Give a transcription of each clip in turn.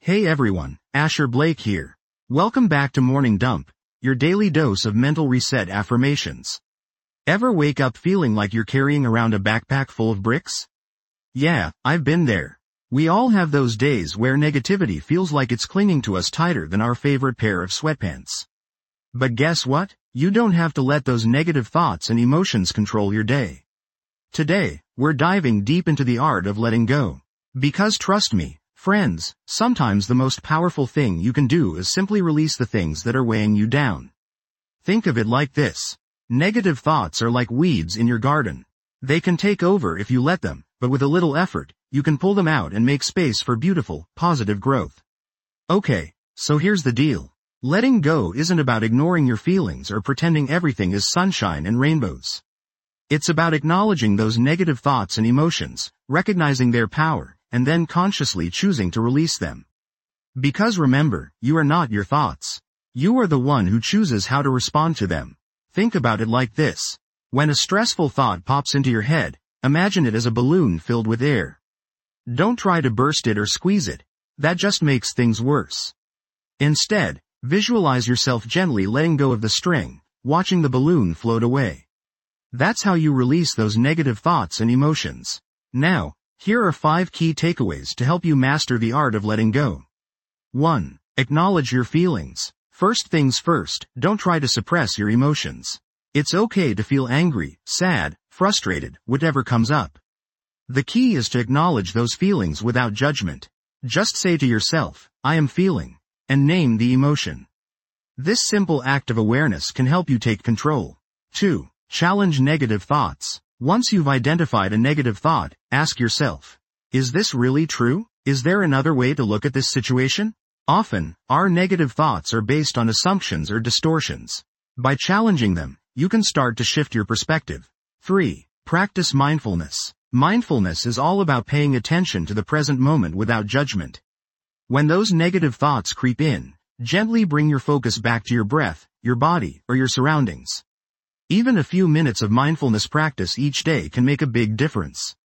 Hey everyone, Asher Blake here. Welcome back to Morning Dump, your daily dose of mental reset affirmations. Ever wake up feeling like you're carrying around a backpack full of bricks? Yeah, I've been there. We all have those days where negativity feels like it's clinging to us tighter than our favorite pair of sweatpants. But guess what? You don't have to let those negative thoughts and emotions control your day. Today, we're diving deep into the art of letting go. Because trust me, friends, sometimes the most powerful thing you can do is simply release the things that are weighing you down. Think of it like this. Negative thoughts are like weeds in your garden. They can take over if you let them, but with a little effort, you can pull them out and make space for beautiful, positive growth. Okay, so here's the deal. Letting go isn't about ignoring your feelings or pretending everything is sunshine and rainbows. It's about acknowledging those negative thoughts and emotions, recognizing their power, and then consciously choosing to release them. Because remember, you are not your thoughts. You are the one who chooses how to respond to them. Think about it like this. When a stressful thought pops into your head, imagine it as a balloon filled with air. Don't try to burst it or squeeze it. That just makes things worse. Instead, visualize yourself gently letting go of the string, watching the balloon float away. That's how you release those negative thoughts and emotions. Now, here are 5 key takeaways to help you master the art of letting go. 1. Acknowledge your feelings. First things first, don't try to suppress your emotions. It's okay to feel angry, sad, frustrated, whatever comes up. The key is to acknowledge those feelings without judgment. Just say to yourself, I am feeling, and name the emotion. This simple act of awareness can help you take control. 2. Challenge negative thoughts. Once you've identified a negative thought, ask yourself, is this really true? Is there another way to look at this situation? Often, our negative thoughts are based on assumptions or distortions. By challenging them, you can start to shift your perspective. 3. Practice mindfulness. Mindfulness is all about paying attention to the present moment without judgment. When those negative thoughts creep in, gently bring your focus back to your breath, your body, or your surroundings. Even a few minutes of mindfulness practice each day can make a big difference.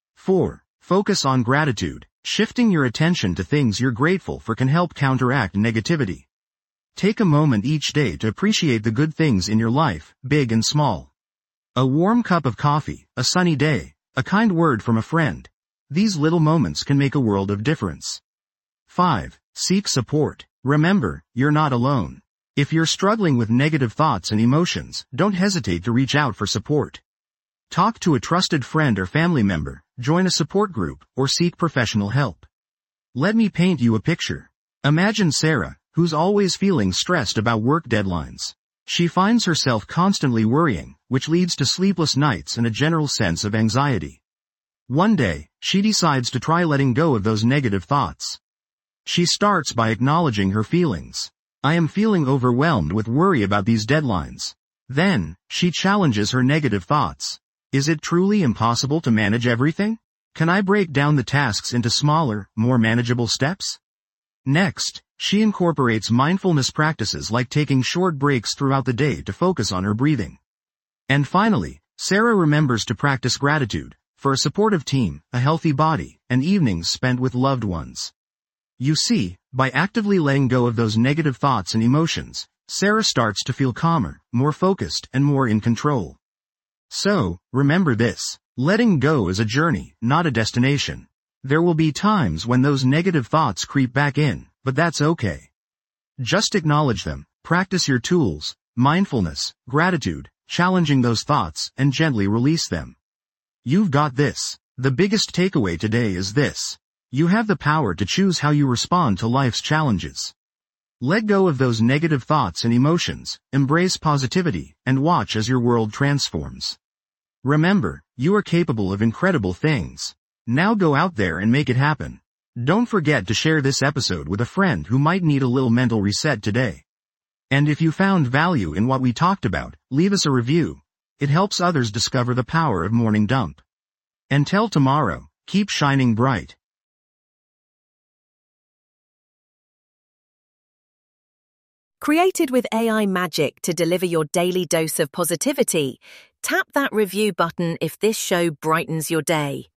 4. Focus on gratitude. Shifting your attention to things you're grateful for can help counteract negativity. Take a moment each day to appreciate the good things in your life, big and small. A warm cup of coffee, a sunny day, a kind word from a friend. These little moments can make a world of difference. 5. Seek support. Remember, you're not alone. If you're struggling with negative thoughts and emotions, don't hesitate to reach out for support. Talk to a trusted friend or family member, join a support group, or seek professional help. Let me paint you a picture. Imagine Sarah, who's always feeling stressed about work deadlines. She finds herself constantly worrying, which leads to sleepless nights and a general sense of anxiety. One day, she decides to try letting go of those negative thoughts. She starts by acknowledging her feelings. I am feeling overwhelmed with worry about these deadlines. Then, she challenges her negative thoughts. Is it truly impossible to manage everything? Can I break down the tasks into smaller, more manageable steps? Next, she incorporates mindfulness practices like taking short breaks throughout the day to focus on her breathing. And finally, Sarah remembers to practice gratitude, for a supportive team, a healthy body, and evenings spent with loved ones. You see, by actively letting go of those negative thoughts and emotions, Sarah starts to feel calmer, more focused, and more in control. So, remember this. Letting go is a journey, not a destination. There will be times when those negative thoughts creep back in, but that's okay. Just acknowledge them, practice your tools, mindfulness, gratitude, challenging those thoughts, and gently release them. You've got this. The biggest takeaway today is this. You have the power to choose how you respond to life's challenges. Let go of those negative thoughts and emotions, embrace positivity, and watch as your world transforms. Remember, you are capable of incredible things. Now go out there and make it happen. Don't forget to share this episode with a friend who might need a little mental reset today. And if you found value in what we talked about, leave us a review. It helps others discover the power of Morning Dump. Until tomorrow, keep shining bright. Created with AI magic to deliver your daily dose of positivity, tap that review button if this show brightens your day.